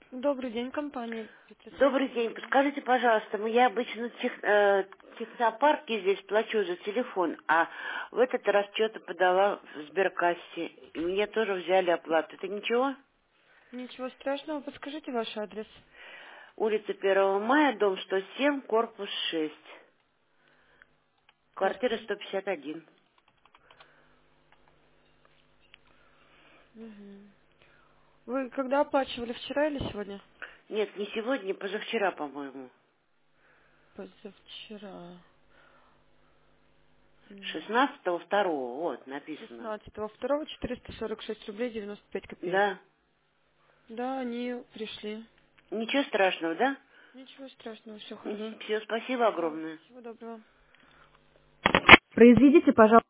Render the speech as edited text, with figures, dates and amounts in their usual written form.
Добрый день, компания. Добрый день. Подскажите, пожалуйста, я обычно в технопарке здесь плачу за телефон, а в этот раз что-то подала в сберкассе. И мне тоже взяли оплату. Это ничего? Ничего страшного, подскажите ваш адрес. Улица 1 мая, дом 107, корпус 6. Квартира Квартира. 151. Мгм. Вы когда оплачивали, вчера или сегодня? Нет, не сегодня, позавчера, по-моему. Позавчера. 16.02. Вот, написано. 16.02, 446 рублей 95 копеек. Да. Да, они пришли. Ничего страшного, да? Ничего страшного, все Угу. хорошо. Все, спасибо Все, огромное. всего доброго. Произведите, пожалуйста.